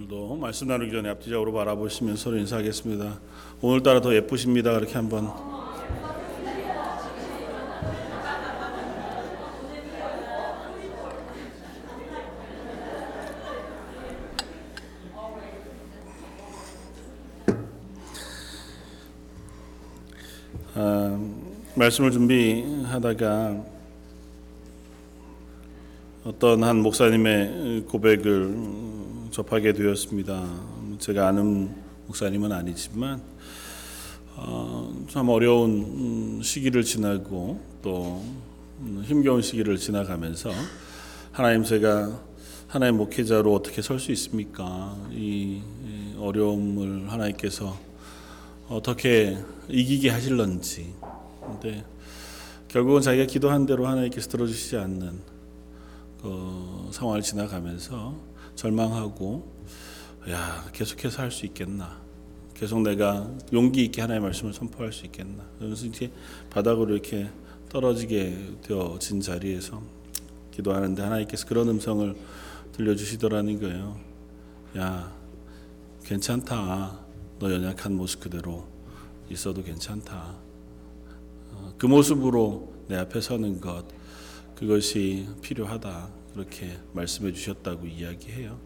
오늘도 말씀 나누기 전에 앞뒤적으로 바라보시면서 서로 인사하겠습니다. 오늘따라 더 예쁘십니다. 그렇게 한번. 말씀을 준비하다가 어떤 한 목사님의 고백을 접하게 되었습니다. 제가 아는 목사님은 아니지만 참 어려운 시기를 지나고 또 힘겨운 시기를 지나가면서 하나님, 제가 하나님 목회자로 어떻게 설 수 있습니까? 이 어려움을 하나님께서 어떻게 이기게 하실런지. 근데 결국은 자기가 기도한 대로 하나님께서 들어주시지 않는 그 상황을 지나가면서 절망하고, 계속해서 할 수 있겠나? 계속 내가 용기 있게 하나님의 말씀을 선포할 수 있겠나? 그래서 이제 바닥으로 이렇게 떨어지게 되어진 자리에서 기도하는데 하나님께서 그런 음성을 들려주시더라는 거예요. 야, 괜찮다. 너 연약한 모습 그대로 있어도 괜찮다. 그 모습으로 내 앞에 서는 것, 그것이 필요하다. 그렇게 말씀해 주셨다고 이야기해요.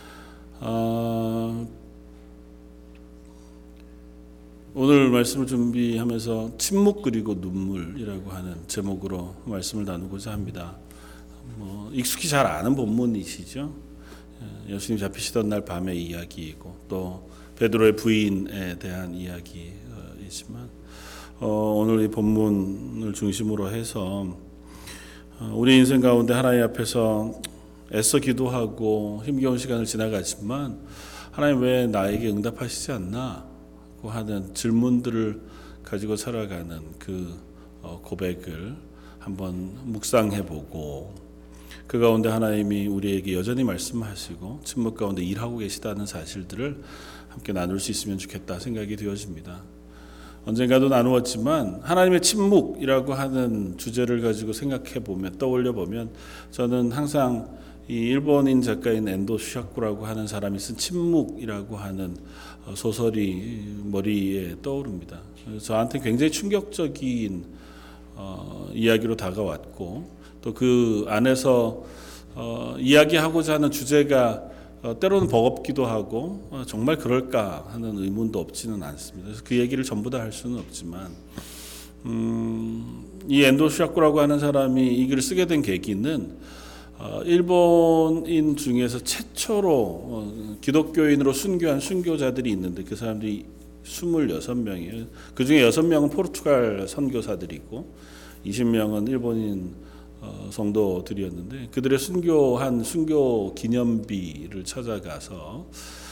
오늘 말씀을 준비하면서 침묵 그리고 눈물이라고 하는 제목으로 말씀을 나누고자 합니다. 익숙히 잘 아는 본문이시죠. 예수님 잡히시던 날 밤의 이야기이고 또 베드로의 부인에 대한 이야기이지만 오늘 이 본문을 중심으로 해서 우리 인생 가운데 하나님 앞에서 애써 기도하고 힘겨운 시간을 지나가지만 하나님 왜 나에게 응답하시지 않나 고 하는 질문들을 가지고 살아가는 그 고백을 한번 묵상해보고, 그 가운데 하나님이 우리에게 여전히 말씀하시고 침묵 가운데 일하고 계시다는 사실들을 함께 나눌 수 있으면 좋겠다 생각이 되어집니다. 언젠가도 나누었지만 하나님의 침묵이라고 하는 주제를 가지고 생각해 보면, 떠올려 보면 저는 항상 이 일본인 작가인 엔도 슈샤쿠라고 하는 사람이 쓴 침묵이라고 하는 소설이 머리에 떠오릅니다. 저한테 굉장히 충격적인 이야기로 다가왔고, 또 그 안에서 이야기하고자 하는 주제가 때로는 버겁기도 하고 정말 그럴까 하는 의문도 없지는 않습니다. 그래서 그 얘기를 전부 다 할 수는 없지만 이 엔도 슈샤쿠라고 하는 사람이 이 글을 쓰게 된 계기는 일본인 중에서 최초로 기독교인으로 순교한 순교자들이 있는데 그 사람들이 26명이에요. 그 중에 6명은 포르투갈 선교사들이고 20명은 일본인 성도들이었는데, 그들의 순교한 순교 기념비를 찾아가서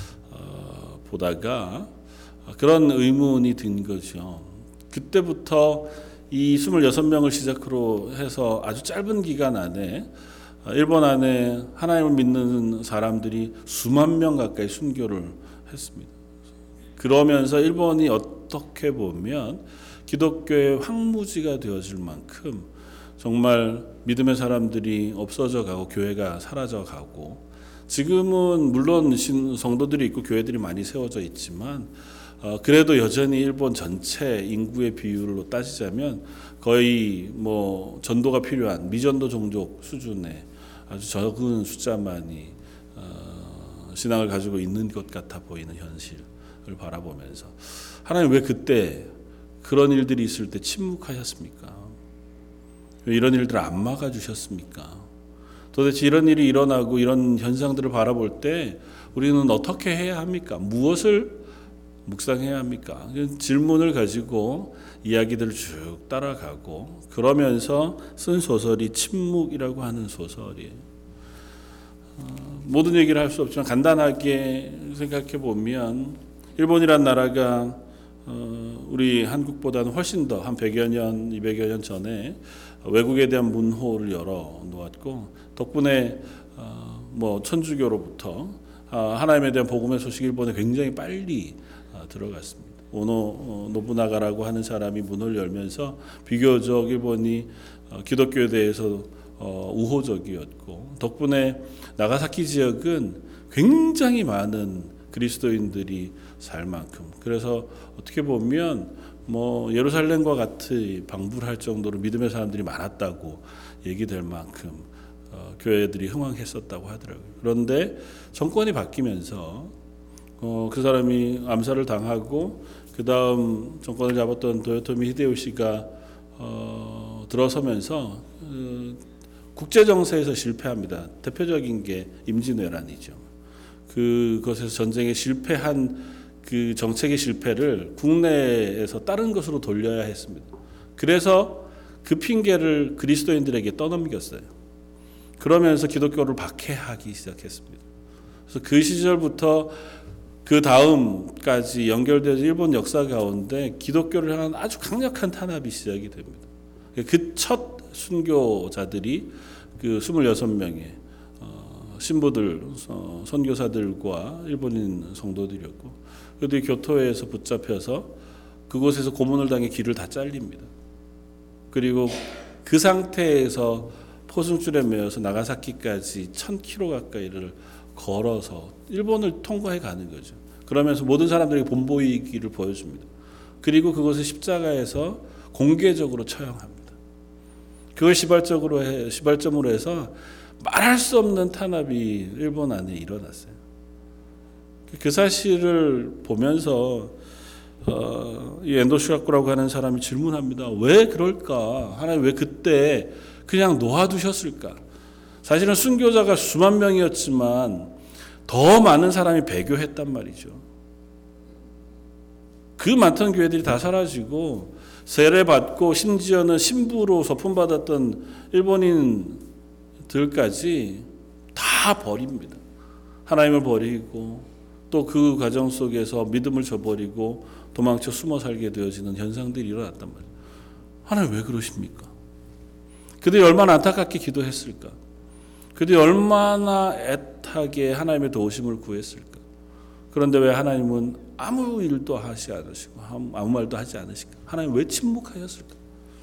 보다가 그런 의문이 든 거죠. 그때부터 이 26명을 시작으로 해서 아주 짧은 기간 안에 일본 안에 하나님을 믿는 사람들이 수만 명 가까이 순교를 했습니다. 그러면서 일본이 어떻게 보면 기독교의 황무지가 되어질 만큼 정말 믿음의 사람들이 없어져 가고 교회가 사라져 가고, 지금은 물론 성도들이 있고 교회들이 많이 세워져 있지만 그래도 여전히 일본 전체 인구의 비율로 따지자면 거의 전도가 필요한 미전도 종족 수준의 아주 적은 숫자만이 신앙을 가지고 있는 것 같아 보이는 현실을 바라보면서 하나님 왜 그때 그런 일들이 있을 때 침묵하셨습니까? 왜 이런 일들을 안 막아주셨습니까? 도대체 이런 일이 일어나고 이런 현상들을 바라볼 때 우리는 어떻게 해야 합니까? 무엇을 묵상해야 합니까? 질문을 가지고 이야기들을 쭉 따라가고 그러면서 쓴 소설이 침묵이라고 하는 소설이에요. 모든 얘기를 할 수 없지만 간단하게 생각해 보면 일본이란 나라가 우리 한국보다는 훨씬 더 한 100여 년, 200여 년 전에 외국에 대한 문호를 열어 놓았고, 덕분에 천주교로부터 하나님에 대한 복음의 소식이 일본에 굉장히 빨리 들어갔습니다. 오노 노부나가라고 하는 사람이 문을 열면서 비교적 일본이 기독교에 대해서 우호적이었고, 덕분에 나가사키 지역은 굉장히 많은 그리스도인들이 살 만큼, 그래서 어떻게 보면 예루살렘과 같이 방불할 정도로 믿음의 사람들이 많았다고 얘기될 만큼 교회들이 흥왕했었다고 하더라고요. 그런데 정권이 바뀌면서 그 사람이 암살을 당하고 그 다음 정권을 잡았던 도요토미 히데요시가 들어서면서 국제 정세에서 실패합니다. 대표적인 게 임진왜란이죠. 그것에서 전쟁에 실패한 그 정책의 실패를 국내에서 다른 것으로 돌려야 했습니다. 그래서 그 핑계를 그리스도인들에게 떠넘겼어요. 그러면서 기독교를 박해하기 시작했습니다. 그래서 그 시절부터 그 다음까지 연결되어서 일본 역사 가운데 기독교를 향한 아주 강력한 탄압이 시작이 됩니다. 그 첫 순교자들이 그 26명의 신부들, 선교사들과 일본인 성도들이었고, 그들이 교토에서 붙잡혀서 그곳에서 고문을 당해 길을 다 잘립니다. 그리고 그 상태에서 포승줄에 매어서 나가사키까지 1000km 가까이를 걸어서 일본을 통과해 가는 거죠. 그러면서 모든 사람들에게 본보이기를 보여줍니다. 그리고 그것을 십자가에서 공개적으로 처형합니다. 그걸 시발점으로 해서 말할 수 없는 탄압이 일본 안에 일어났어요. 그 사실을 보면서 이 엔도 슈가쿠라고 하는 사람이 질문합니다. 왜 그럴까? 하나님 왜 그때 그냥 놓아두셨을까? 사실은 순교자가 수만 명이었지만 더 많은 사람이 배교했단 말이죠. 그 많던 교회들이 다 사라지고 세례받고 심지어는 신부로 서품받았던 일본인들까지 다 버립니다. 하나님을 버리고 또 그 과정 속에서 믿음을 저버리고 도망쳐 숨어 살게 되어지는 현상들이 일어났단 말이에요. 하나님 왜 그러십니까? 그들이 얼마나 안타깝게 기도했을까? 그들이 얼마나 애타게 하나님의 도우심을 구했을까? 그런데 왜 하나님은 아무 일도 하지 않으시고 아무 말도 하지 않으실까? 하나님 왜 침묵하셨을까?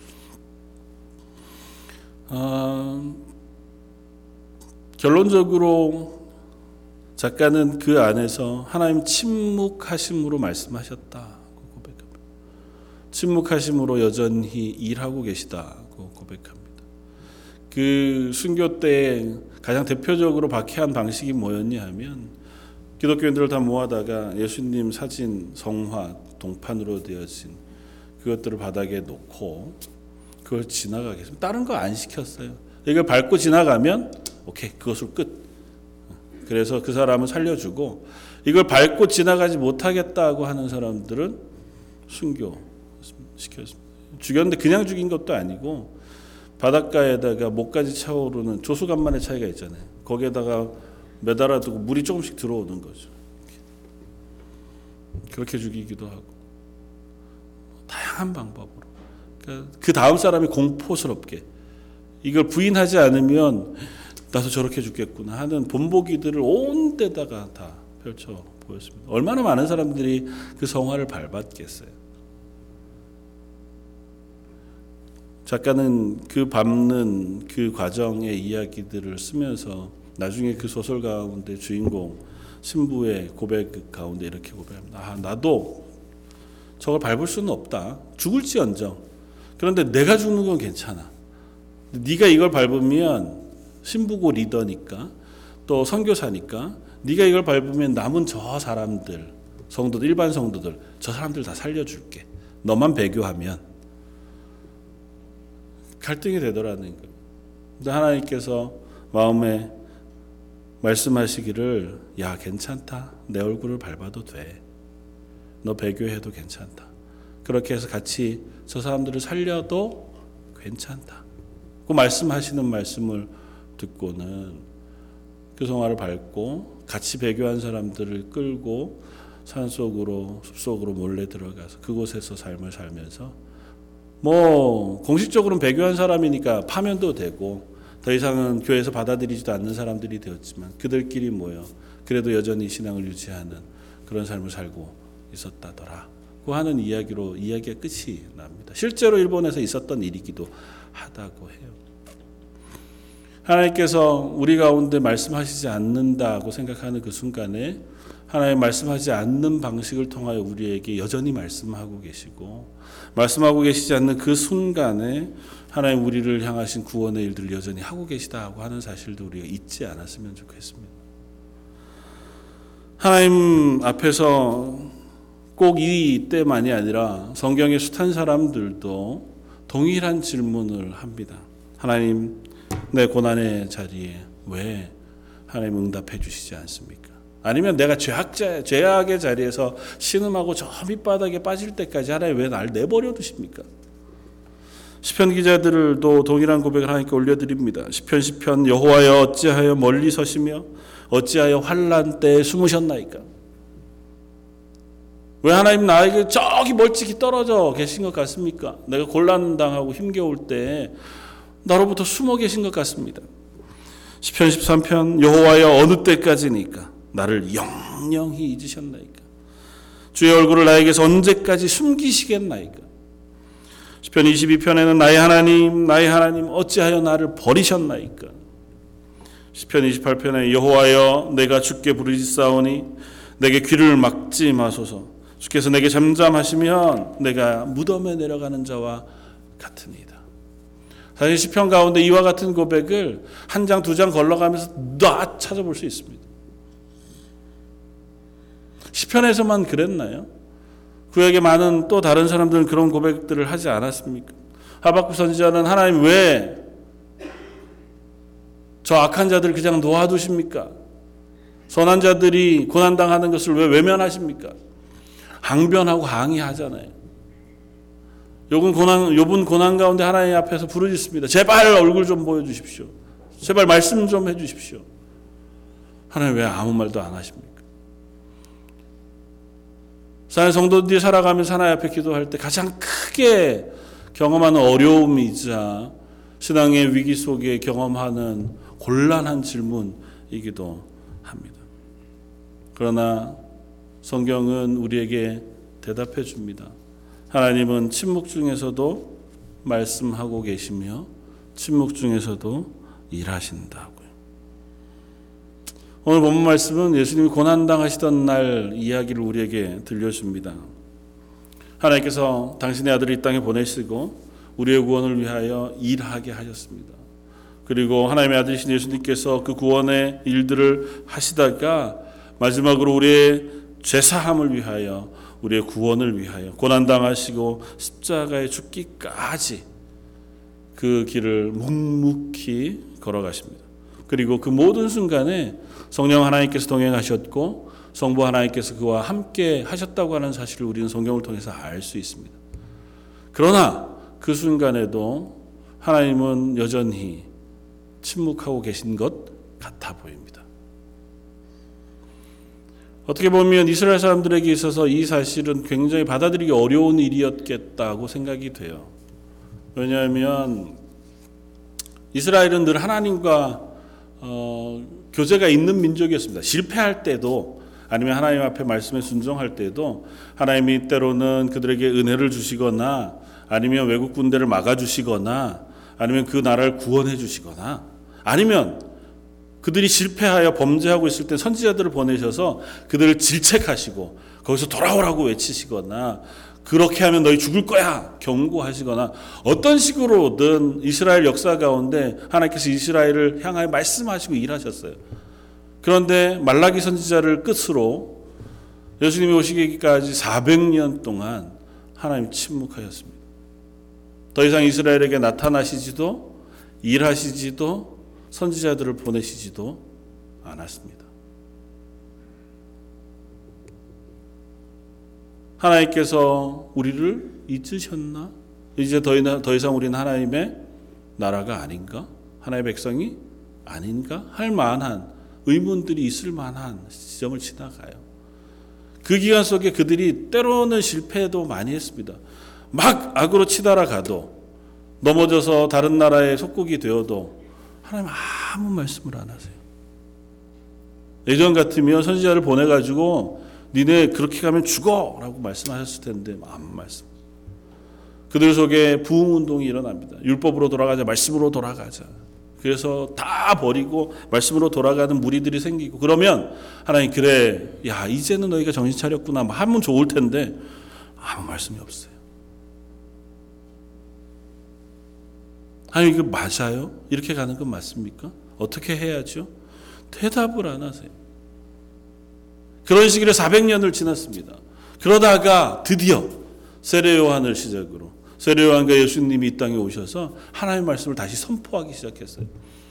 결론적으로 작가는 그 안에서 하나님 침묵하심으로 말씀하셨다고 고백합니다. 침묵하심으로 여전히 일하고 계시다고 고백합니다. 그 순교 때 가장 대표적으로 박해한 방식이 뭐였냐 하면 기독교인들을 다 모아다가 예수님 사진, 성화, 동판으로 되어진 그것들을 바닥에 놓고 그걸 지나가게 했습니다. 다른 거 안 시켰어요. 이걸 밟고 지나가면 오케이, 그것으로 끝. 그래서 그 사람은 살려주고 이걸 밟고 지나가지 못하겠다고 하는 사람들은 순교시켰습니다. 죽였는데 그냥 죽인 것도 아니고 바닷가에다가 목까지 차오르는 조수간만의 차이가 있잖아요. 거기에다가 매달아두고 물이 조금씩 들어오는 거죠. 그렇게 죽이기도 하고 다양한 방법으로. 그러니까 그 다음 사람이 공포스럽게 이걸 부인하지 않으면 나도 저렇게 죽겠구나 하는 본보기들을 온 데다가 다 펼쳐 보였습니다. 얼마나 많은 사람들이 그 성화를 밟았겠어요. 작가는 그 밟는 그 과정의 이야기들을 쓰면서 나중에 그 소설 가운데 주인공 신부의 고백 가운데 이렇게 고백합니다. 나도 저걸 밟을 수는 없다. 죽을지언정. 그런데 내가 죽는 건 괜찮아. 네가 이걸 밟으면 신부고 리더니까 또 선교사니까 네가 이걸 밟으면 남은 저 사람들, 성도들, 일반 성도들, 저 사람들 다 살려줄게. 너만 배교하면. 갈등이 되더라는 거예요. 근데 하나님께서 마음에 말씀하시기를 야 괜찮다. 내 얼굴을 밟아도 돼. 너 배교해도 괜찮다. 그렇게 해서 같이 저 사람들을 살려도 괜찮다. 그 말씀하시는 말씀을 듣고는 그 성화를 밟고 같이 배교한 사람들을 끌고 산속으로 숲속으로 몰래 들어가서 그곳에서 삶을 살면서 공식적으로는 배교한 사람이니까 파면도 되고 더 이상은 교회에서 받아들이지도 않는 사람들이 되었지만 그들끼리 모여 그래도 여전히 신앙을 유지하는 그런 삶을 살고 있었다더라고 하는 이야기로 이야기가 끝이 납니다. 실제로 일본에서 있었던 일이기도 하다고 해요. 하나님께서 우리 가운데 말씀하시지 않는다고 생각하는 그 순간에 하나님 말씀하지 않는 방식을 통하여 우리에게 여전히 말씀하고 계시고, 말씀하고 계시지 않는 그 순간에 하나님 우리를 향하신 구원의 일들을 여전히 하고 계시다고 하는 사실도 우리가 잊지 않았으면 좋겠습니다. 하나님 앞에서 꼭 이때만이 아니라 성경의 숱한 사람들도 동일한 질문을 합니다. 하나님, 내 고난의 자리에 왜 하나님 응답해 주시지 않습니까? 아니면 내가 죄악의 자리에서 신음하고 저 밑바닥에 빠질 때까지 하나님 왜 날 내버려 두십니까? 시편 기자들도 동일한 고백을 하나님께 올려드립니다. 시편 여호와여 어찌하여 멀리 서시며 어찌하여 환난 때에 숨으셨나이까? 왜 하나님 나에게 저기 멀찍이 떨어져 계신 것 같습니까? 내가 곤란당하고 힘겨울 때 나로부터 숨어 계신 것 같습니다. 시편 13편 여호와여 어느 때까지니까 나를 영영히 잊으셨나이까? 주의 얼굴을 나에게서 언제까지 숨기시겠나이까? 시편 22편에는 나의 하나님 어찌하여 나를 버리셨나이까? 시편 28편에 여호와여 내가 주께 부르짖사오니 내게 귀를 막지 마소서. 주께서 내게 잠잠하시면 내가 무덤에 내려가는 자와 같으니이다. 사실 시편 가운데 이와 같은 고백을 한 장, 두 장 걸러가면서 다 찾아볼 수 있습니다. 시편에서만 그랬나요? 구약에 많은 또 다른 사람들은 그런 고백들을 하지 않았습니까? 하박국 선지자는 하나님 왜 저 악한 자들 그냥 놓아두십니까? 선한 자들이 고난당하는 것을 왜 외면하십니까? 항변하고 항의하잖아요. 욥은 고난 가운데 하나님 앞에서 부르짖습니다. 제발 얼굴 좀 보여주십시오. 제발 말씀 좀 해주십시오. 하나님 왜 아무 말도 안 하십니까? 사랑하는 성도들이 살아가면서 하나님 앞에 기도할 때 가장 크게 경험하는 어려움이자 신앙의 위기 속에 경험하는 곤란한 질문이기도 합니다. 그러나 성경은 우리에게 대답해 줍니다. 하나님은 침묵 중에서도 말씀하고 계시며 침묵 중에서도 일하신다고요. 오늘 본문 말씀은 예수님이 고난당하시던 날 이야기를 우리에게 들려줍니다. 하나님께서 당신의 아들을 이 땅에 보내시고 우리의 구원을 위하여 일하게 하셨습니다. 그리고 하나님의 아들이신 예수님께서 그 구원의 일들을 하시다가 마지막으로 우리의 죄사함을 위하여, 우리의 구원을 위하여 고난당하시고 십자가에 죽기까지 그 길을 묵묵히 걸어가십니다. 그리고 그 모든 순간에 성령 하나님께서 동행하셨고 성부 하나님께서 그와 함께 하셨다고 하는 사실을 우리는 성경을 통해서 알 수 있습니다. 그러나 그 순간에도 하나님은 여전히 침묵하고 계신 것 같아 보입니다. 어떻게 보면 이스라엘 사람들에게 있어서 이 사실은 굉장히 받아들이기 어려운 일이었겠다고 생각이 돼요. 왜냐하면 이스라엘은 늘 하나님과 교제가 있는 민족이었습니다. 실패할 때도 아니면 하나님 앞에 말씀에 순종할 때도 하나님이 때로는 그들에게 은혜를 주시거나 아니면 외국 군대를 막아주시거나 아니면 그 나라를 구원해 주시거나 아니면 그들이 실패하여 범죄하고 있을 때 선지자들을 보내셔서 그들을 질책하시고 거기서 돌아오라고 외치시거나 그렇게 하면 너희 죽을 거야 경고하시거나 어떤 식으로든 이스라엘 역사 가운데 하나님께서 이스라엘을 향하여 말씀하시고 일하셨어요. 그런데 말라기 선지자를 끝으로 예수님이 오시기까지 400년 동안 하나님 침묵하였습니다. 더 이상 이스라엘에게 나타나시지도 일하시지도 선지자들을 보내시지도 않았습니다. 하나님께서 우리를 잊으셨나? 이제 더 이상 우리는 하나님의 나라가 아닌가? 하나님의 백성이 아닌가? 할 만한 의문들이 있을 만한 지점을 지나가요. 그 기간 속에 그들이 때로는 실패도 많이 했습니다. 막 악으로 치달아 가도 넘어져서 다른 나라의 속국이 되어도 하나님 아무 말씀을 안 하세요. 예전 같으면 선지자를 보내가지고 니네 그렇게 가면 죽어 라고 말씀하셨을 텐데 아무 말씀. 그들 속에 부흥운동이 일어납니다. 율법으로 돌아가자, 말씀으로 돌아가자. 그래서 다 버리고 말씀으로 돌아가는 무리들이 생기고 그러면 하나님 그래 야 이제는 너희가 정신 차렸구나 뭐 하면 좋을 텐데 아무 말씀이 없어요. 하나님 이거 맞아요? 이렇게 가는 건 맞습니까? 어떻게 해야죠? 대답을 안 하세요. 그런 시기를 400년을 지났습니다. 그러다가 드디어 세례 요한을 시작으로 세례 요한과 예수님이 이 땅에 오셔서 하나님의 말씀을 다시 선포하기 시작했어요.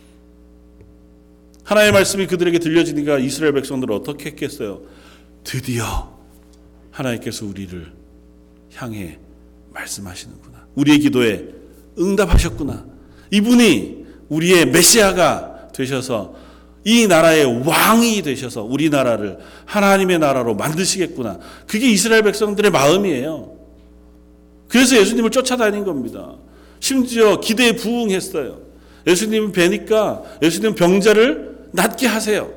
하나님의 말씀이 그들에게 들려지니까 이스라엘 백성들은 어떻게 했겠어요? 드디어 하나님께서 우리를 향해 말씀하시는구나. 우리의 기도에 응답하셨구나. 이분이 우리의 메시아가 되셔서 이 나라의 왕이 되셔서 우리나라를 하나님의 나라로 만드시겠구나. 그게 이스라엘 백성들의 마음이에요. 그래서 예수님을 쫓아다닌 겁니다. 심지어 기대에 부응했어요. 예수님 뵈니까 예수님 병자를 낫게 하세요.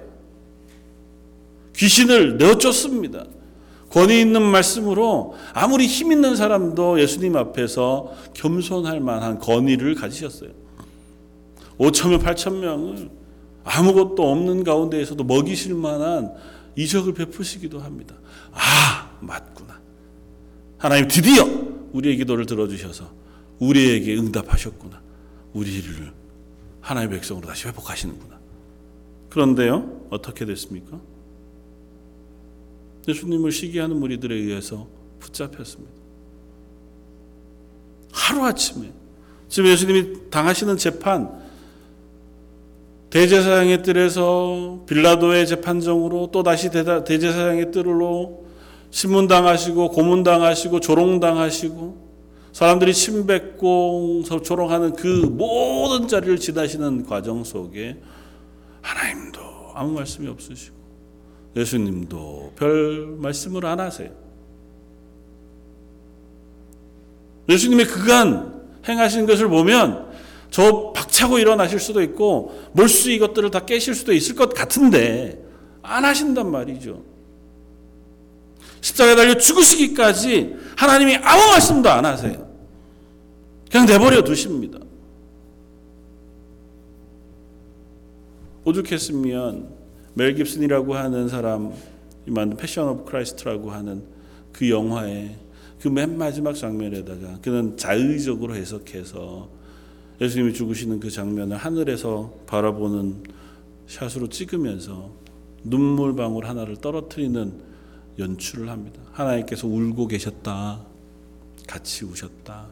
귀신을 내어쫓습니다. 권위 있는 말씀으로 아무리 힘 있는 사람도 예수님 앞에서 겸손할 만한 권위를 가지셨어요. 5,000명, 8,000명을 아무것도 없는 가운데에서도 먹이실 만한 이적을 베푸시기도 합니다. 아, 맞구나. 하나님 드디어 우리의 기도를 들어주셔서 우리에게 응답하셨구나. 우리를 하나님의 백성으로 다시 회복하시는구나. 그런데요, 어떻게 됐습니까? 예수님을 시기하는 무리들에 의해서 붙잡혔습니다. 하루아침에 지금 예수님이 당하시는 재판 대제사장의 뜰에서 빌라도의 재판정으로 또 다시 대제사장의 뜰로 신문당하시고 고문당하시고 조롱당하시고 사람들이 침뱉고 조롱하는 그 모든 자리를 지나시는 과정 속에 하나님도 아무 말씀이 없으시고 예수님도 별 말씀을 안 하세요. 예수님의 그간 행하신 것을 보면 저 박차고 일어나실 수도 있고 몰수 이것들을 다 깨실 수도 있을 것 같은데 안 하신단 말이죠. 십자가에 달려 죽으시기까지 하나님이 아무 말씀도 안 하세요. 그냥 내버려 두십니다. 오죽했으면 멜 깁슨이라고 하는 사람이 만든 패션 오브 크라이스트라고 하는 그 영화의 그 맨 마지막 장면에다가 그는 자의적으로 해석해서 예수님이 죽으시는 그 장면을 하늘에서 바라보는 샷으로 찍으면서 눈물방울 하나를 떨어뜨리는 연출을 합니다. 하나님께서 울고 계셨다. 같이 우셨다.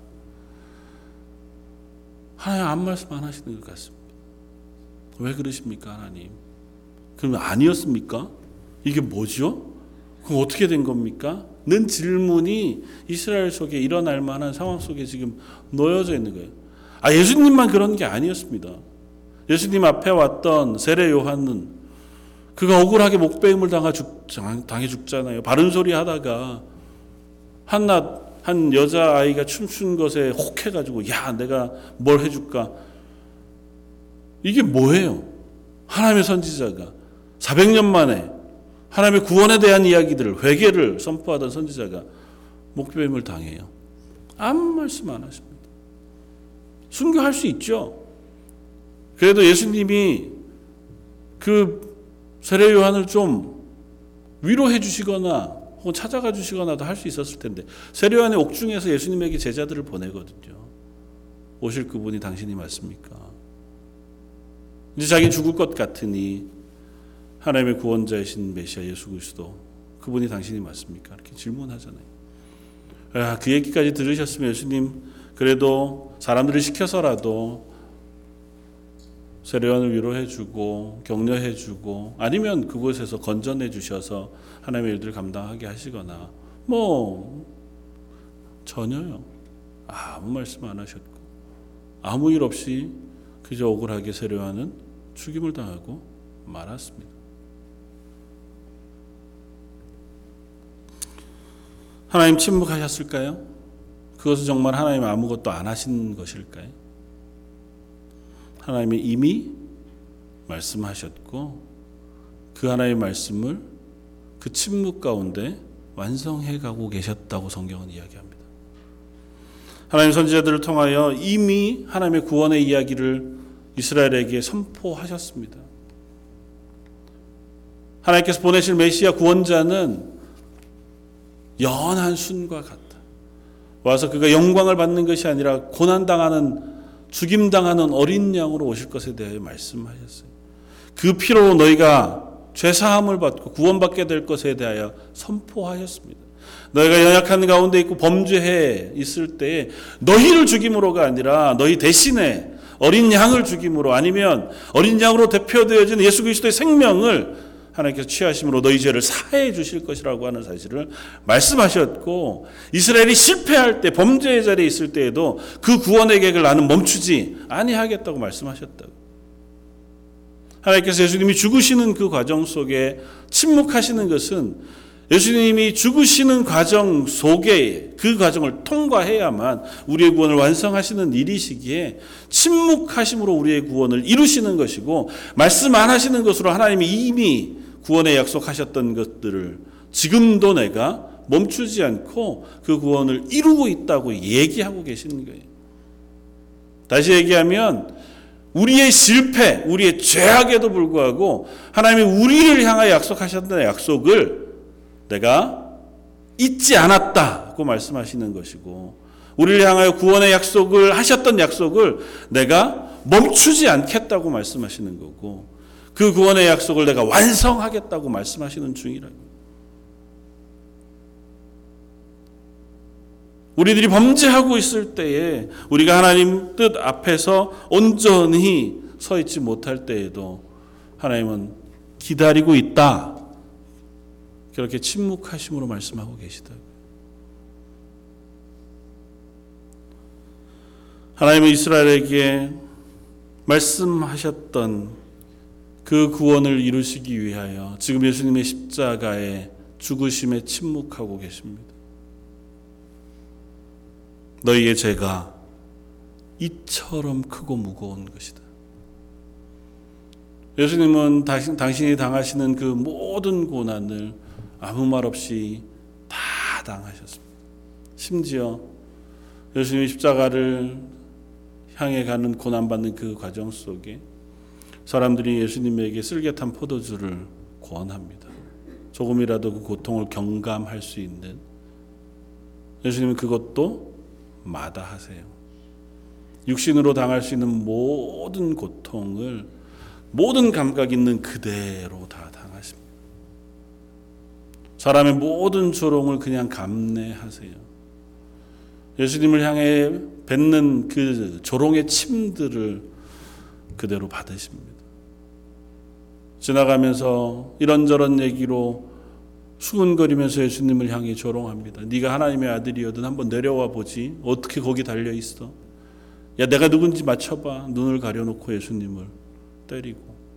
하나님 아무 말씀 안 하시는 것 같습니다. 왜 그러십니까, 하나님? 그러면 아니었습니까? 이게 뭐죠? 그럼 어떻게 된 겁니까? 는 질문이 이스라엘 속에 일어날 만한 상황 속에 지금 놓여져 있는 거예요. 아, 예수님만 그런 게 아니었습니다. 예수님 앞에 왔던 세례 요한은 그가 억울하게 목베임을 당해 죽잖아요. 바른 소리 하다가 한낱 한 여자아이가 춤춘 것에 혹해가지고 야 내가 뭘 해줄까. 이게 뭐예요? 하나님의 선지자가 400년 만에 하나님의 구원에 대한 이야기들을 회개를 선포하던 선지자가 목베임을 당해요. 아무 말씀 안 하십니다. 순교할 수 있죠. 그래도 예수님이 그 세례 요한을 좀 위로해 주시거나 혹은 찾아가 주시거나도 할 수 있었을 텐데 세례 요한의 옥중에서 예수님에게 제자들을 보내거든요. 오실 그분이 당신이 맞습니까? 이제 자기 죽을 것 같으니 하나님의 구원자이신 메시아 예수 그리스도 그분이 당신이 맞습니까? 이렇게 질문하잖아요. 그 얘기까지 들으셨으면 예수님 그래도 사람들을 시켜서라도 세례 요한을 위로해주고 격려해주고 아니면 그곳에서 건전해 주셔서 하나님의 일들을 감당하게 하시거나 뭐 전혀요. 아무 말씀 안 하셨고 아무 일 없이 그저 억울하게 세례 요한은 죽임을 당하고 말았습니다. 하나님 침묵하셨을까요? 그것은 정말 하나님 아무것도 안 하신 것일까요? 하나님이 이미 말씀하셨고 그 하나님의 말씀을 그 침묵 가운데 완성해 가고 계셨다고 성경은 이야기합니다. 하나님 선지자들을 통하여 이미 하나님의 구원의 이야기를 이스라엘에게 선포하셨습니다. 하나님께서 보내실 메시아 구원자는 연한 순과 같다. 와서 그가 영광을 받는 것이 아니라 고난당하는, 죽임당하는 어린 양으로 오실 것에 대하여 말씀하셨어요. 그 피로 너희가 죄사함을 받고 구원받게 될 것에 대하여 선포하셨습니다. 너희가 연약한 가운데 있고 범죄해 있을 때에 너희를 죽임으로가 아니라 너희 대신에 어린 양을 죽임으로, 아니면 어린 양으로 대표되어진 예수 그리스도의 생명을 하나님께서 취하심으로 너희 죄를 사해 주실 것이라고 하는 사실을 말씀하셨고, 이스라엘이 실패할 때, 범죄의 자리에 있을 때에도 그 구원의 계획을 나는 멈추지 아니하겠다고 말씀하셨다고. 하나님께서 예수님이 죽으시는 그 과정 속에 침묵하시는 것은 예수님이 죽으시는 과정 속에 그 과정을 통과해야만 우리의 구원을 완성하시는 일이시기에 침묵하심으로 우리의 구원을 이루시는 것이고, 말씀 안 하시는 것으로 하나님이 이미 구원에 약속하셨던 것들을 지금도 내가 멈추지 않고 그 구원을 이루고 있다고 얘기하고 계시는 거예요. 다시 얘기하면 우리의 실패, 우리의 죄악에도 불구하고 하나님이 우리를 향하여 약속하셨던 약속을 내가 잊지 않았다고 말씀하시는 것이고, 우리를 향하여 구원의 약속을 하셨던 약속을 내가 멈추지 않겠다고 말씀하시는 거고, 그 구원의 약속을 내가 완성하겠다고 말씀하시는 중이라고. 우리들이 범죄하고 있을 때에, 우리가 하나님 뜻 앞에서 온전히 서 있지 못할 때에도 하나님은 기다리고 있다, 그렇게 침묵하심으로 말씀하고 계시다. 하나님은 이스라엘에게 말씀하셨던 그 구원을 이루시기 위하여 지금 예수님의 십자가의 죽으심에 침묵하고 계십니다. 너희의 죄가 이처럼 크고 무거운 것이다. 예수님은 당신이 당하시는 그 모든 고난을 아무 말 없이 다 당하셨습니다. 심지어 예수님이 십자가를 향해 가는 고난받는 그 과정 속에 사람들이 예수님에게 쓸개탄 포도주를 권합니다. 조금이라도 그 고통을 경감할 수 있는. 예수님은 그것도 마다하세요. 육신으로 당할 수 있는 모든 고통을 모든 감각 있는 그대로 다 당하십니다. 사람의 모든 조롱을 그냥 감내하세요. 예수님을 향해 뱉는 그 조롱의 침들을 그대로 받으십니다. 지나가면서 이런저런 얘기로 수군거리면서 예수님을 향해 조롱합니다. 네가 하나님의 아들이거든 한번 내려와 보지. 어떻게 거기 달려 있어? 야, 내가 누군지 맞춰봐. 눈을 가려놓고 예수님을 때리고,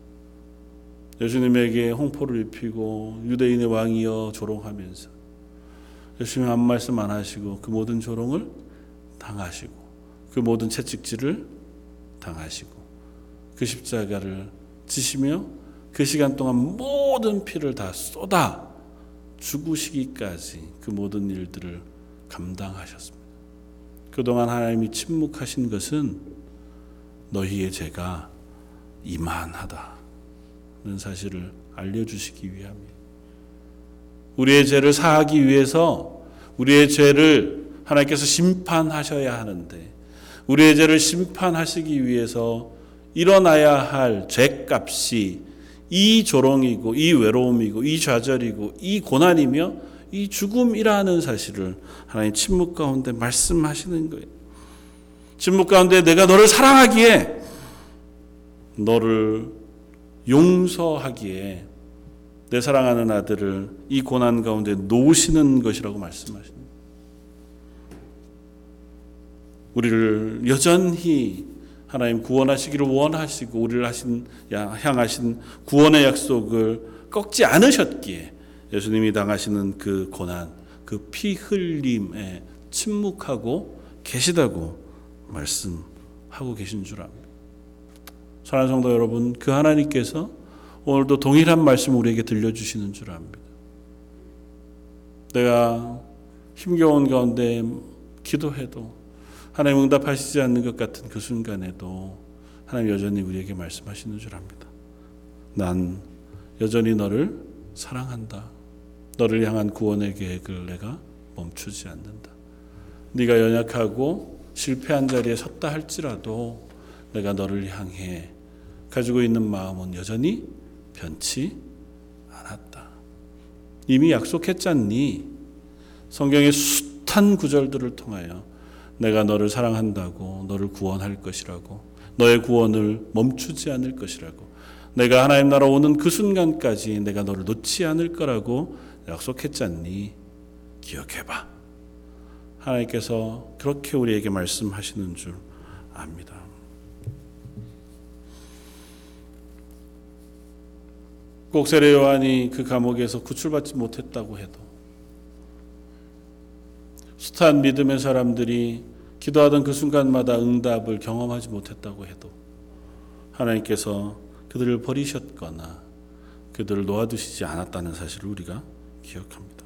예수님에게 홍포를 입히고 유대인의 왕이여 조롱하면서 예수님 아무 말씀 안 하시고 그 모든 조롱을 당하시고 그 모든 채찍질을 당하시고 그 십자가를 지시며 그 시간 동안 모든 피를 다 쏟아 죽으시기까지 그 모든 일들을 감당하셨습니다. 그동안 하나님이 침묵하신 것은 너희의 죄가 이만하다는 사실을 알려주시기 위함이에요. 우리의 죄를 사하기 위해서 우리의 죄를 하나님께서 심판하셔야 하는데, 우리의 죄를 심판하시기 위해서 일어나야 할 죄값이 이 조롱이고 이 외로움이고 이 좌절이고 이 고난이며 이 죽음이라는 사실을 하나님 침묵 가운데 말씀하시는 거예요. 침묵 가운데 내가 너를 사랑하기에, 너를 용서하기에 내 사랑하는 아들을 이 고난 가운데 놓으시는 것이라고 말씀하십니다. 우리를 여전히 하나님 구원하시기를 원하시고 우리를 향하신 구원의 약속을 꺾지 않으셨기에 예수님이 당하시는 그 고난, 그 피 흘림에 침묵하고 계시다고 말씀하고 계신 줄 압니다. 사랑하는 성도 여러분, 그 하나님께서 오늘도 동일한 말씀을 우리에게 들려주시는 줄 압니다. 내가 힘겨운 가운데 기도해도 하나님 응답하시지 않는 것 같은 그 순간에도 하나님 여전히 우리에게 말씀하시는 줄 압니다. 난 여전히 너를 사랑한다. 너를 향한 구원의 계획을 내가 멈추지 않는다. 네가 연약하고 실패한 자리에 섰다 할지라도 내가 너를 향해 가지고 있는 마음은 여전히 변치 않았다. 이미 약속했잖니. 성경의 숱한 구절들을 통하여 내가 너를 사랑한다고, 너를 구원할 것이라고, 너의 구원을 멈추지 않을 것이라고, 내가 하나님 나라 오는 그 순간까지 내가 너를 놓지 않을 거라고 약속했잖니. 기억해봐. 하나님께서 그렇게 우리에게 말씀하시는 줄 압니다. 꼭 세례 요한이 그 감옥에서 구출받지 못했다고 해도, 숱한 믿음의 사람들이 기도하던 그 순간마다 응답을 경험하지 못했다고 해도 하나님께서 그들을 버리셨거나 그들을 놓아두시지 않았다는 사실을 우리가 기억합니다.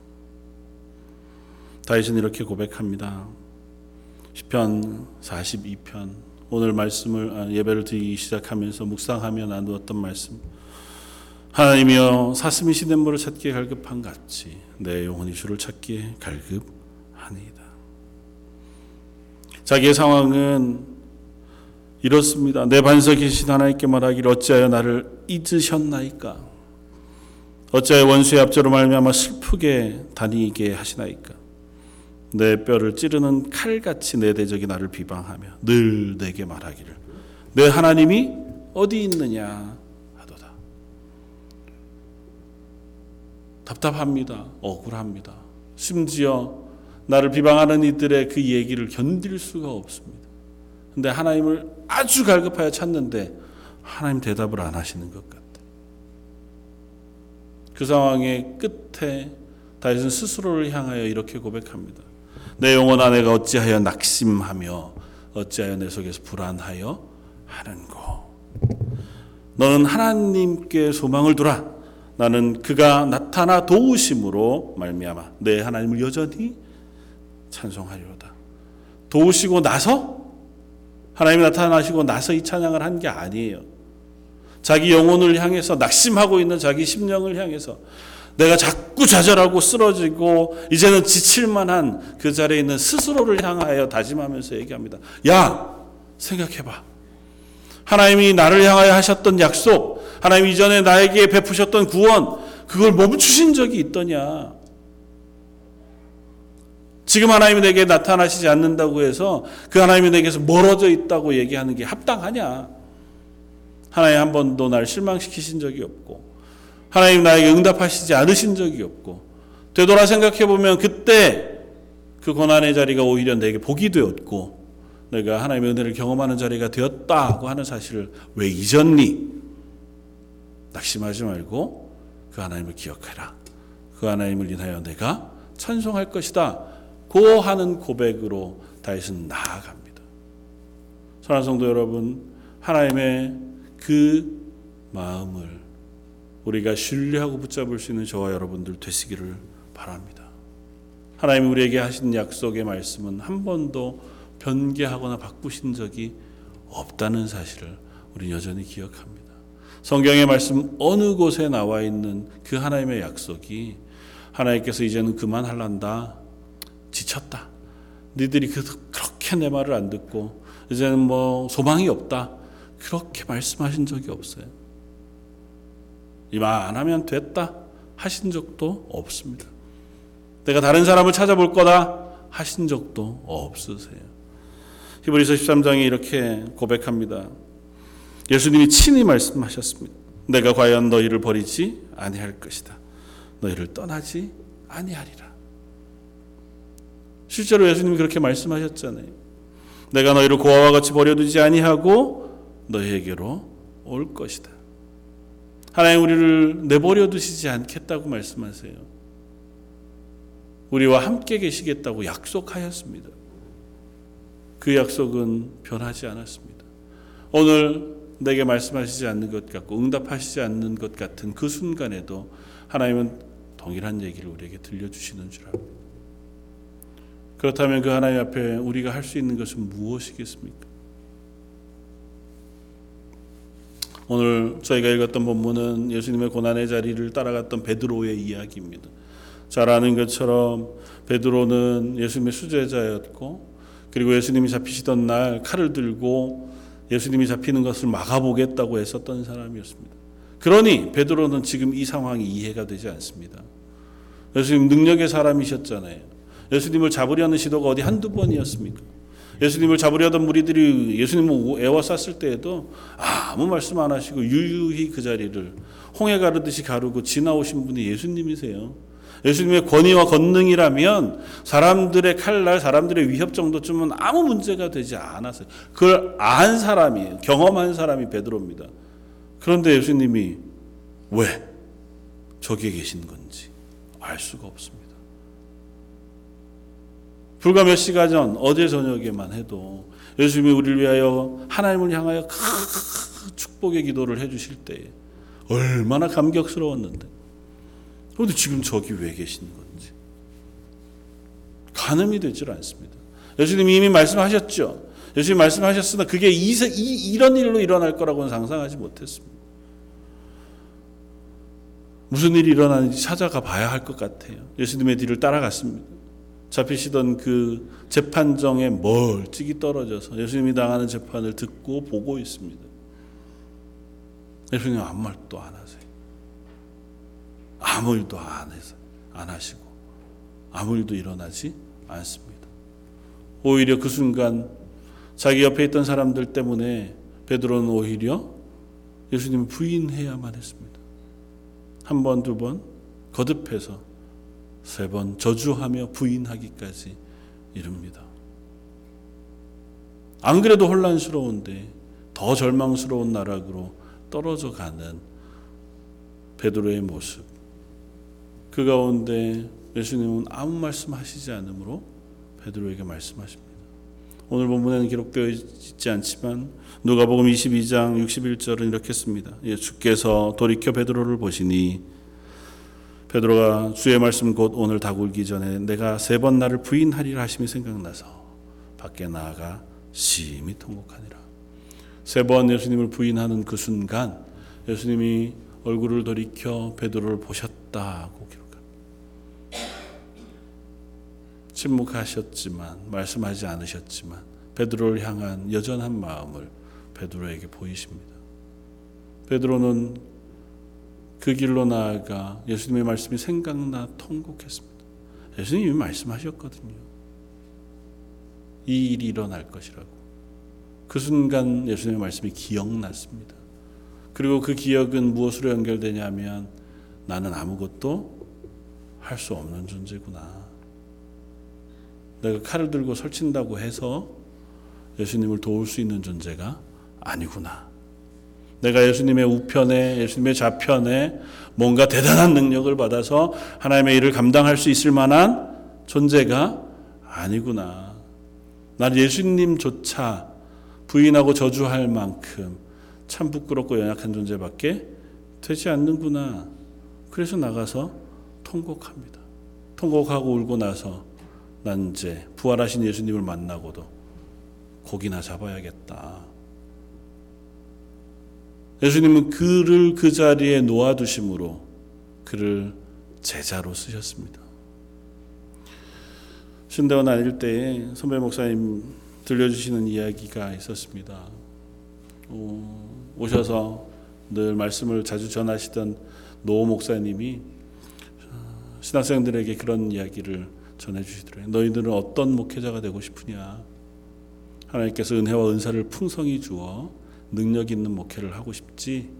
다윗은 이렇게 고백합니다. 시편 42편, 오늘 말씀을 예배를 드리기 시작하면서 묵상하며 나누었던 말씀. 하나님이여 사슴이 시냇물을 찾기에 갈급한 같이 내 영혼이 주를 찾기에 갈급하니이다. 자기의 상황은 이렇습니다. 내 반석에 계신 하나님께 말하기를 어찌하여 나를 잊으셨나이까? 어찌하여 원수의 압제로 말미암아 슬프게 다니게 하시나이까? 내 뼈를 찌르는 칼같이 내 대적이 나를 비방하며 늘 내게 말하기를 내 하나님이 어디 있느냐 하도다. 답답합니다. 억울합니다. 심지어 나를 비방하는 이들의 그 얘기를 견딜 수가 없습니다. 근데 하나님을 아주 갈급하여 찾는데 하나님 대답을 안 하시는 것 같아요. 그 상황의 끝에 다윗은 스스로를 향하여 이렇게 고백합니다. 내 영혼아 내가 어찌하여 낙심하며 어찌하여 내 속에서 불안하여 하는고. 너는 하나님께 소망을 두라. 나는 그가 나타나 도우심으로 말미암아 내 하나님을 여전히 찬송하리로다. 도우시고 나서, 하나님이 나타나시고 나서 이 찬양을 한 게 아니에요. 자기 영혼을 향해서, 낙심하고 있는 자기 심령을 향해서 내가 자꾸 좌절하고 쓰러지고 이제는 지칠만한 그 자리에 있는 스스로를 향하여 다짐하면서 얘기합니다. 야, 생각해봐. 하나님이 나를 향하여 하셨던 약속, 하나님 이전에 나에게 베푸셨던 구원, 그걸 멈추신 적이 있더냐? 지금 하나님이 내게 나타나시지 않는다고 해서 그 하나님이 내게서 멀어져 있다고 얘기하는 게 합당하냐? 하나님 한 번도 날 실망시키신 적이 없고 하나님 나에게 응답하시지 않으신 적이 없고, 되돌아 생각해보면 그때 그 고난의 자리가 오히려 내게 복이 되었고 내가 하나님의 은혜를 경험하는 자리가 되었다고 하는 사실을 왜 잊었니? 낙심하지 말고 그 하나님을 기억해라. 그 하나님을 인하여 내가 찬송할 것이다. 고 하는 고백으로 다윗은 나아갑니다. 사랑하는 성도 여러분, 하나님의 그 마음을 우리가 신뢰하고 붙잡을 수 있는 저와 여러분들 되시기를 바랍니다. 하나님이 우리에게 하신 약속의 말씀은 한 번도 변개하거나 바꾸신 적이 없다는 사실을 우리 여전히 기억합니다. 성경의 말씀 어느 곳에 나와 있는 그 하나님의 약속이 하나님께서 이제는 그만할란다. 지쳤다. 너희들이 그렇게 내 말을 안 듣고 이제는 뭐 소망이 없다. 그렇게 말씀하신 적이 없어요. 이만하면 됐다 하신 적도 없습니다. 내가 다른 사람을 찾아볼 거다 하신 적도 없으세요. 히브리서 13장에 이렇게 고백합니다. 예수님이 친히 말씀하셨습니다. 내가 과연 너희를 버리지 아니할 것이다. 너희를 떠나지 아니하리라. 실제로 예수님이 그렇게 말씀하셨잖아요. 내가 너희를 고아와 같이 버려두지 아니하고 너희에게로 올 것이다. 하나님 우리를 내버려 두시지 않겠다고 말씀하세요. 우리와 함께 계시겠다고 약속하였습니다. 그 약속은 변하지 않았습니다. 오늘 내게 말씀하시지 않는 것 같고 응답하시지 않는 것 같은 그 순간에도 하나님은 동일한 얘기를 우리에게 들려주시는 줄 압니다. 그렇다면 그 하나님 앞에 우리가 할 수 있는 것은 무엇이겠습니까? 오늘 저희가 읽었던 본문은 예수님의 고난의 자리를 따라갔던 베드로의 이야기입니다. 잘 아는 것처럼 베드로는 예수님의 수제자였고, 그리고 예수님이 잡히시던 날 칼을 들고 예수님이 잡히는 것을 막아보겠다고 했었던 사람이었습니다. 그러니 베드로는 지금 이 상황이 이해가 되지 않습니다. 예수님 능력의 사람이셨잖아요. 예수님을 잡으려는 시도가 어디 한두 번이었습니까? 예수님을 잡으려던 무리들이 예수님을 에워쌌을 때에도 아무 말씀 안 하시고 유유히 그 자리를 홍해 가르듯이 가르고 지나오신 분이 예수님이세요. 예수님의 권위와 권능이라면 사람들의 칼날, 사람들의 위협 정도쯤은 아무 문제가 되지 않았어요. 그걸 안 사람이에요. 경험한 사람이 베드로입니다. 그런데 예수님이 왜 저기에 계신 건지 알 수가 없습니다. 불과 몇 시간 전 어제 저녁에만 해도 예수님이 우리를 위하여 하나님을 향하여 큰 축복의 기도를 해주실 때 얼마나 감격스러웠는데, 그런데 지금 저기 왜 계신 건지 가늠이 되질 않습니다. 예수님이 이미 말씀하셨죠. 예수님이 말씀하셨으나 그게 이런 일로 일어날 거라고는 상상하지 못했습니다. 무슨 일이 일어나는지 찾아가 봐야 할 것 같아요. 예수님의 뒤를 따라갔습니다. 잡히시던 그 재판정에 멀찍이 떨어져서 예수님이 당하는 재판을 듣고 보고 있습니다. 예수님 아무 말도 안 하세요. 아무 일도 안 하시고 아무 일도 일어나지 않습니다. 오히려 그 순간 자기 옆에 있던 사람들 때문에 베드로는 오히려 예수님을 부인해야만 했습니다. 한 번, 두 번, 거듭해서 세 번 저주하며 부인하기까지 이릅니다. 안 그래도 혼란스러운데 더 절망스러운 나락으로 떨어져 가는 베드로의 모습. 그 가운데 예수님은 아무 말씀하시지 않으므로 베드로에게 말씀하십니다. 오늘 본문에는 기록되어 있지 않지만 누가복음 22장 61절은 이렇게 씁니다. 주께서 돌이켜 베드로를 보시니 베드로가 주의 말씀 곧 오늘 닭울기 전에 내가 세 번 나를 부인하리라 하심이 생각나서 밖에 나아가 심히 통곡하니라. 세 번 예수님을 부인하는 그 순간 예수님이 얼굴을 돌이켜 베드로를 보셨다고 기록합니다. 침묵하셨지만 말씀하지 않으셨지만 베드로를 향한 여전한 마음을 베드로에게 보이십니다. 베드로는 그 길로 나아가 예수님의 말씀이 생각나 통곡했습니다. 예수님이 말씀하셨거든요. 이 일이 일어날 것이라고. 그 순간 예수님의 말씀이 기억났습니다. 그리고 그 기억은 무엇으로 연결되냐면 나는 아무것도 할 수 없는 존재구나. 내가 칼을 들고 설친다고 해서 예수님을 도울 수 있는 존재가 아니구나. 내가 예수님의 우편에, 예수님의 좌편에 뭔가 대단한 능력을 받아서 하나님의 일을 감당할 수 있을 만한 존재가 아니구나. 난 예수님조차 부인하고 저주할 만큼 참 부끄럽고 연약한 존재밖에 되지 않는구나. 그래서 나가서 통곡합니다. 통곡하고 울고 나서 난 이제 부활하신 예수님을 만나고도 고기나 잡아야겠다. 예수님은 그를 그 자리에 놓아두심으로 그를 제자로 쓰셨습니다. 신대원 다닐 때에 선배 목사님 들려주시는 이야기가 있었습니다. 오셔서 늘 말씀을 자주 전하시던 노 목사님이 신학생들에게 그런 이야기를 전해주시더래요. 너희들은 어떤 목회자가 되고 싶으냐? 하나님께서 은혜와 은사를 풍성히 주어 능력 있는 목회를 하고 싶지.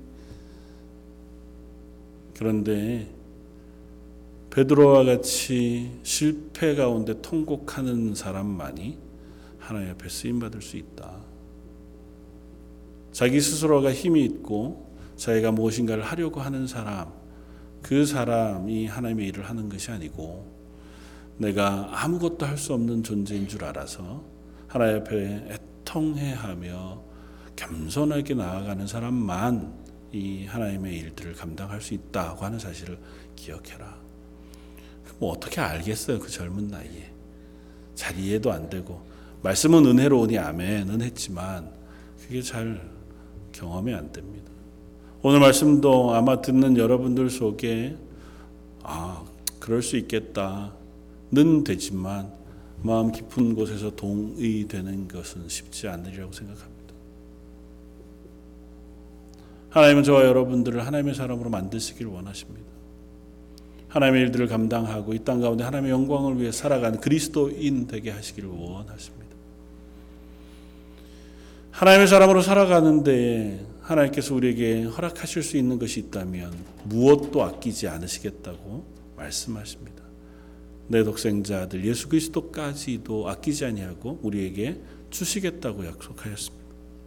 그런데 베드로와 같이 실패 가운데 통곡하는 사람만이 하나님 앞에 쓰임받을 수 있다. 자기 스스로가 힘이 있고 자기가 무엇인가를 하려고 하는 사람, 그 사람이 하나님의 일을 하는 것이 아니고 내가 아무것도 할 수 없는 존재인 줄 알아서 하나님 앞에 애통해하며 겸손하게 나아가는 사람만 이 하나님의 일들을 감당할 수 있다고 하는 사실을 기억해라. 뭐 어떻게 알겠어요, 그 젊은 나이에. 잘 이해도 안 되고 말씀은 은혜로우니 아멘은 했지만 그게 잘 경험이 안 됩니다. 오늘 말씀도 아마 듣는 여러분들 속에 그럴 수 있겠다는 되지만 마음 깊은 곳에서 동의되는 것은 쉽지 않으리라고 생각합니다. 하나님은 저와 여러분들을 하나님의 사람으로 만드시길 원하십니다. 하나님의 일들을 감당하고 이 땅 가운데 하나님의 영광을 위해 살아가는 그리스도인 되게 하시기를 원하십니다. 하나님의 사람으로 살아가는 데에 하나님께서 우리에게 허락하실 수 있는 것이 있다면 무엇도 아끼지 않으시겠다고 말씀하십니다. 내 독생자 아들 예수 그리스도까지도 아끼지 아니하고 우리에게 주시겠다고 약속하였습니다.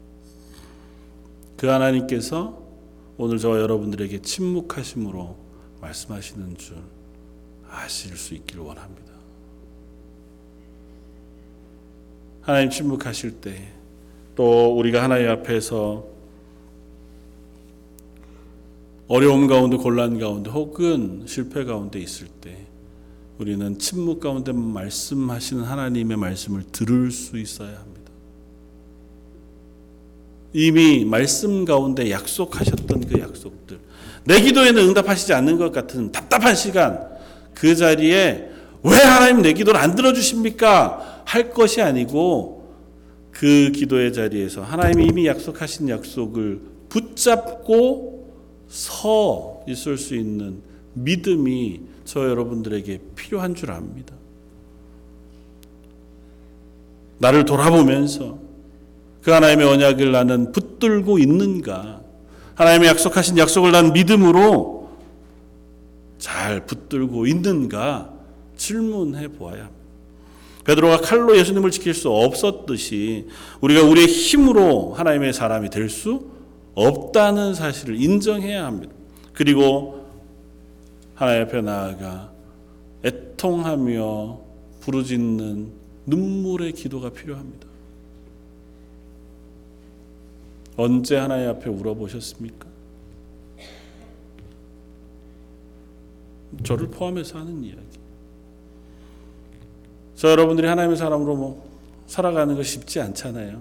그 하나님께서 오늘 저와 여러분들에게 침묵하심으로 말씀하시는 줄 아실 수 있기를 원합니다. 하나님 침묵하실 때 또 우리가 하나님 앞에서 어려움 가운데 곤란 가운데 혹은 실패 가운데 있을 때 우리는 침묵 가운데 말씀하시는 하나님의 말씀을 들을 수 있어야 합니다. 이미 말씀 가운데 약속하셨던 그 약속들, 내 기도에는 응답하시지 않는 것 같은 답답한 시간, 그 자리에 왜 하나님 내 기도를 안 들어주십니까? 할 것이 아니고 그 기도의 자리에서 하나님이 이미 약속하신 약속을 붙잡고 서 있을 수 있는 믿음이 저 여러분들에게 필요한 줄 압니다. 나를 돌아보면서 그 하나님의 언약을 나는 붙들고 있는가? 하나님의 약속하신 약속을 난 믿음으로 잘 붙들고 있는가? 질문해 보아야 합니다. 베드로가 칼로 예수님을 지킬 수 없었듯이 우리가 우리의 힘으로 하나님의 사람이 될 수 없다는 사실을 인정해야 합니다. 그리고 하나님 앞에 나아가 애통하며 부르짖는 눈물의 기도가 필요합니다. 언제 하나님 앞에 울어보셨습니까? 저를 포함해서 하는 이야기. 저 여러분들이 하나님의 사람으로 살아가는 거 쉽지 않잖아요.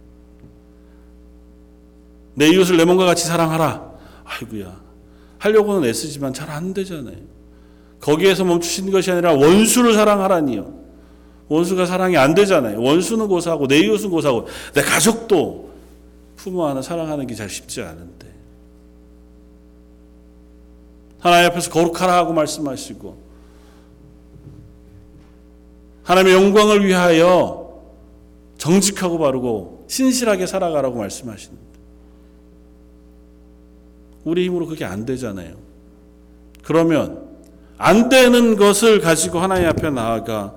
내 이웃을 내 몸과 같이 사랑하라. 아이고야. 하려고는 애쓰지만 잘 안 되잖아요. 거기에서 멈추신 것이 아니라 원수를 사랑하라니요. 원수가 사랑이 안 되잖아요. 원수는 고사하고 내 이웃은 고사하고 내 가족도 부모 하나 사랑하는 게 잘 쉽지 않은데 하나님 앞에서 거룩하라 하고 말씀하시고 하나님의 영광을 위하여 정직하고 바르고 신실하게 살아가라고 말씀하시는데 우리 힘으로 그게 안 되잖아요. 그러면 안 되는 것을 가지고 하나님 앞에 나아가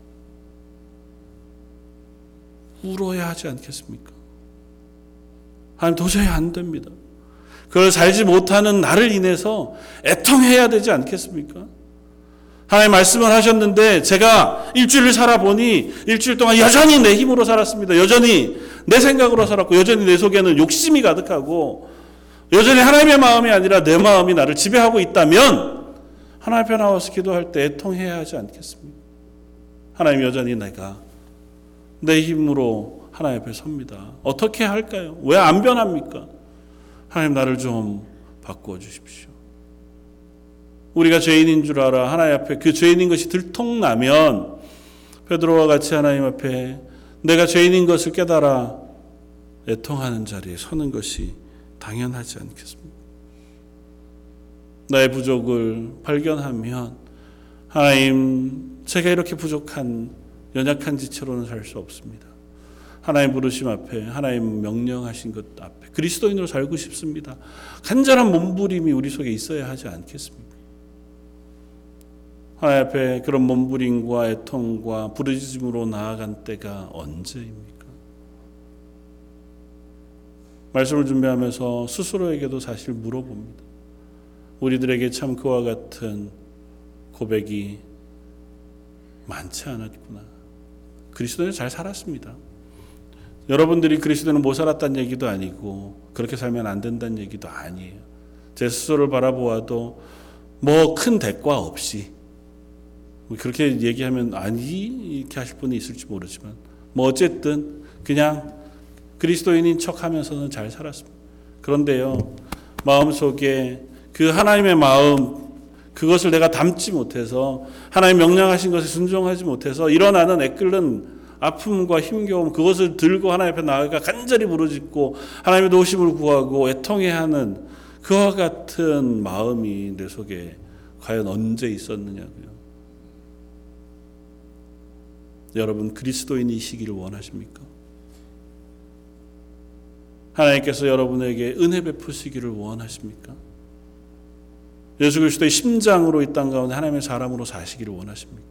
울어야 하지 않겠습니까? 하나님 도저히 안 됩니다. 그걸 살지 못하는 나를 인해서 애통해야 되지 않겠습니까? 하나님 말씀을 하셨는데 제가 일주일을 살아보니 일주일 동안 여전히 내 힘으로 살았습니다. 여전히 내 생각으로 살았고 여전히 내 속에는 욕심이 가득하고 여전히 하나님의 마음이 아니라 내 마음이 나를 지배하고 있다면 하나님 앞에 나와서 기도할 때 애통해야 하지 않겠습니까? 하나님 여전히 내가 내 힘으로 하나님 앞에 섭니다. 어떻게 할까요? 왜 안 변합니까? 하나님 나를 좀 바꾸어 주십시오. 우리가 죄인인 줄 알아 하나님 앞에 그 죄인인 것이 들통나면 베드로와 같이 하나님 앞에 내가 죄인인 것을 깨달아 애통하는 자리에 서는 것이 당연하지 않겠습니까? 나의 부족을 발견하면 하나님 제가 이렇게 부족한 연약한 지체로는 살 수 없습니다. 하나님 부르심 앞에 하나님 명령하신 것 앞에 그리스도인으로 살고 싶습니다. 간절한 몸부림이 우리 속에 있어야 하지 않겠습니까? 하나님 앞에 그런 몸부림과 애통과 부르짖음으로 나아간 때가 언제입니까? 말씀을 준비하면서 스스로에게도 사실 물어봅니다. 우리들에게 참 그와 같은 고백이 많지 않았구나. 그리스도는 잘 살았습니다. 여러분들이 그리스도는 못 살았다는 얘기도 아니고 그렇게 살면 안 된다는 얘기도 아니에요. 제 스스로를 바라보아도 뭐 큰 대가 없이 그렇게 얘기하면 아니 이렇게 하실 분이 있을지 모르지만 뭐 어쨌든 그냥 그리스도인인 척하면서는 잘 살았습니다. 그런데요 마음속에 그 하나님의 마음, 그것을 내가 담지 못해서 하나님 명령하신 것에 순종하지 못해서 일어나는 애끓는 아픔과 힘겨움, 그것을 들고 하나님 앞에 나아가 간절히 부르짖고 하나님의 도우심을 구하고 애통해하는 그와 같은 마음이 내 속에 과연 언제 있었느냐고요. 여러분, 그리스도인이시기를 원하십니까? 하나님께서 여러분에게 은혜 베푸시기를 원하십니까? 예수 그리스도의 심장으로 이 땅 가운데 하나님의 사람으로 사시기를 원하십니까?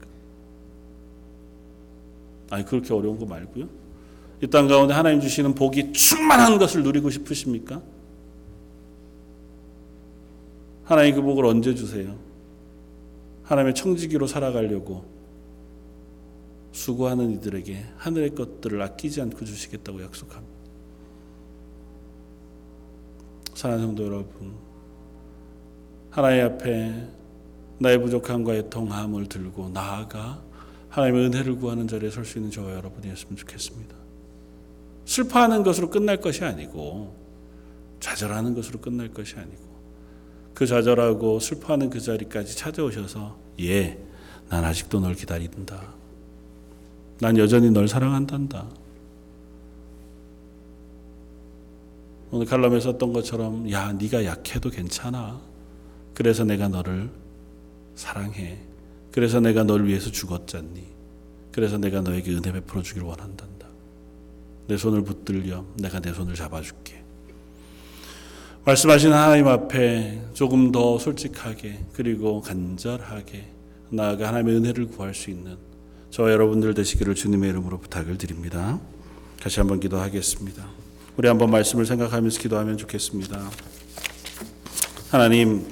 아니, 그렇게 어려운 거 말고요. 이 땅 가운데 하나님 주시는 복이 충만한 것을 누리고 싶으십니까? 하나님 그 복을 언제 주세요? 하나님의 청지기로 살아가려고 수고하는 이들에게 하늘의 것들을 아끼지 않고 주시겠다고 약속합니다. 사랑하는 성도 여러분, 하나님 앞에 나의 부족함과 애통함을 들고 나아가 하나님의 은혜를 구하는 자리에 설 수 있는 저와 여러분이었으면 좋겠습니다. 슬퍼하는 것으로 끝날 것이 아니고 좌절하는 것으로 끝날 것이 아니고 그 좌절하고 슬퍼하는 그 자리까지 찾아오셔서 난 아직도 널 기다린다. 난 여전히 널 사랑한단다. 오늘 칼럼에 썼던 것처럼 네가 약해도 괜찮아. 그래서 내가 너를 사랑해. 그래서 내가 널 위해서 죽었잖니. 그래서 내가 너에게 은혜 베풀어 주길 원한단다. 내 손을 붙들려 내가 내 손을 잡아줄게. 말씀하신 하나님 앞에 조금 더 솔직하게 그리고 간절하게 나아가 하나님의 은혜를 구할 수 있는 저와 여러분들 되시기를 주님의 이름으로 부탁을 드립니다. 다시 한번 기도하겠습니다. 우리 한번 말씀을 생각하면서 기도하면 좋겠습니다. 하나님,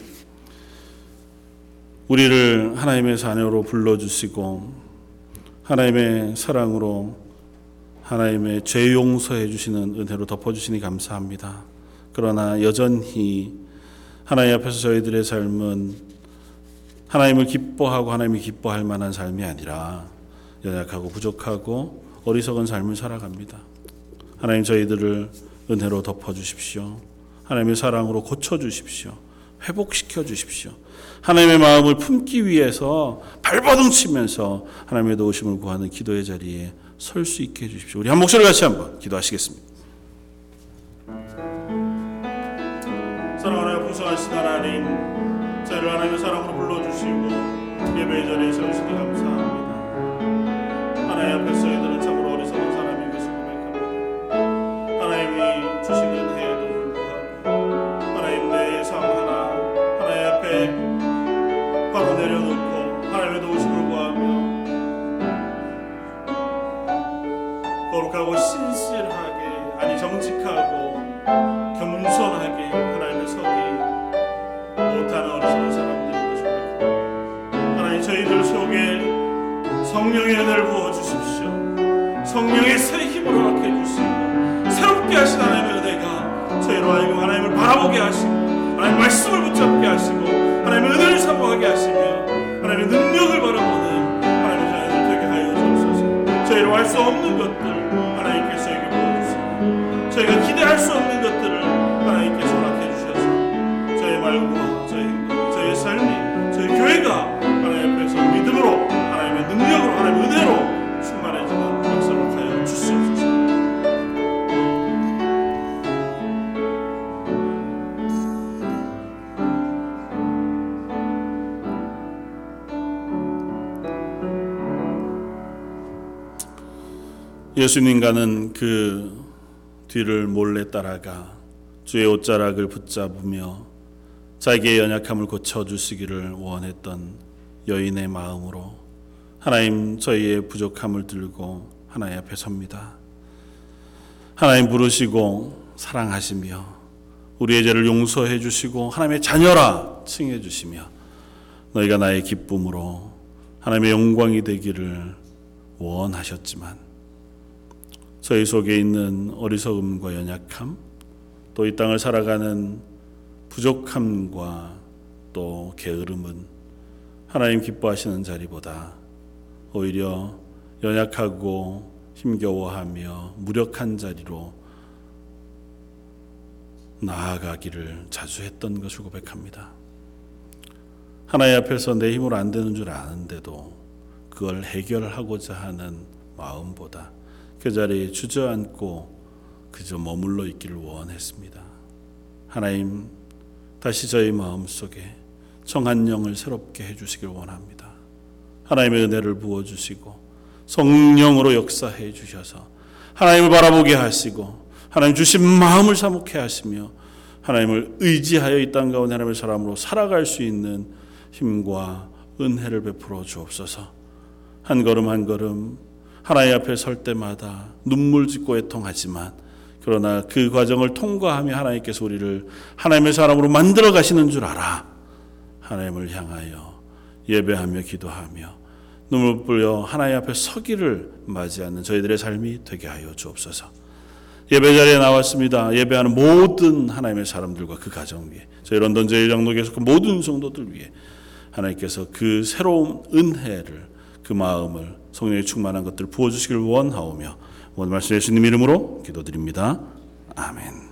우리를 하나님의 자녀로 불러주시고 하나님의 사랑으로 하나님의 죄 용서해 주시는 은혜로 덮어주시니 감사합니다. 그러나 여전히 하나님 앞에서 저희들의 삶은 하나님을 기뻐하고 하나님이 기뻐할 만한 삶이 아니라 연약하고 부족하고 어리석은 삶을 살아갑니다. 하나님, 저희들을 은혜로 덮어주십시오. 하나님의 사랑으로 고쳐주십시오. 회복시켜 주십시오. 하나님의 마음을 품기 위해서 발버둥 치면서 하나님의 도우심을 구하는 기도의 자리에 설 수 있게 해주십시오. 우리 한 목소리 같이 한번 기도하시겠습니다. 사랑하는 부수하신 하나님, 저희를 하나님의 사랑으로 불러주시고 예배의 자리에 세우시니 감사합니다. 하나님 앞에 저희들은 참으로 어리석은 사람인 것을 고백합니다. 하나님이 주신 은혜에도 불구하고 하나님 내 삶 하나님 앞에 바로 내려놓고 하나님의 도우심을 구하며 거룩하고 신실하게, 아니 정직하고 겸손하게 하나님의 서기 못하는 어리석은 사람들인 것을 고백합니다. 하나님, 저희들 속에 성령의 은혜를 부어주십시오. 성령의 새 힘을 허락해 주시고 새롭게 하신 하나님의 은혜가 저희로 하여금 하나님을 바라보게 하시고 하나님의 말씀을 붙잡게 하시고 하나님의 은혜를 사모하게 하시며 하나님의 능력을 바라보는 하나님의 자녀들 되게 하여 주옵소서. 저희로 할 수 없는 것들 하나님께서 저에게 보여주시고 저희가 기대할 수 없는 것들을 하나님께서 허락해 주셔서 저의 말과 저의 행동, 저의 삶이, 저희 교회가 하나님 앞에서 믿음으로 하나님의 능력으로 하나님의 은혜로 충만해지는 역사를 하여 주시옵소서. 예수님과는 그 뒤를 몰래 따라가 주의 옷자락을 붙잡으며 자기의 연약함을 고쳐주시기를 원했던 여인의 마음으로 하나님, 저희의 부족함을 들고 하나님 앞에 섭니다. 하나님 부르시고 사랑하시며 우리의 죄를 용서해 주시고 하나님의 자녀라 칭해 주시며 너희가 나의 기쁨으로 하나님의 영광이 되기를 원하셨지만 저희 속에 있는 어리석음과 연약함, 또 이 땅을 살아가는 부족함과 또 게으름은 하나님 기뻐하시는 자리보다 오히려 연약하고 힘겨워하며 무력한 자리로 나아가기를 자주 했던 것을 고백합니다. 하나님 앞에서 내 힘으로 안 되는 줄 아는데도 그걸 해결하고자 하는 마음보다 그 자리에 주저앉고 그저 머물러 있기를 원했습니다. 하나님, 다시 저희 마음속에 정한 영을 새롭게 해주시길 원합니다. 하나님의 은혜를 부어주시고 성령으로 역사해 주셔서 하나님을 바라보게 하시고 하나님 주신 마음을 사목해 하시며 하나님을 의지하여 이 땅 가운데 하나님의 사람으로 살아갈 수 있는 힘과 은혜를 베풀어 주옵소서. 한 걸음 한 걸음 하나님 앞에 설 때마다 눈물 짓고 애통하지만 그러나 그 과정을 통과하며 하나님께서 우리를 하나님의 사람으로 만들어 가시는 줄 알아 하나님을 향하여 예배하며 기도하며 눈물 뿌려 하나님 앞에 서기를 맞이하는 저희들의 삶이 되게 하여 주옵소서. 예배 자리에 나왔습니다. 예배하는 모든 하나님의 사람들과 그 가정 위에 저희 런던 제1장로교에서 그 모든 성도들 위에 하나님께서 그 새로운 은혜를 그 마음을 성령의 충만한 것들을 부어주시길 원하오며 오늘 말씀 예수님 이름으로 기도드립니다. 아멘.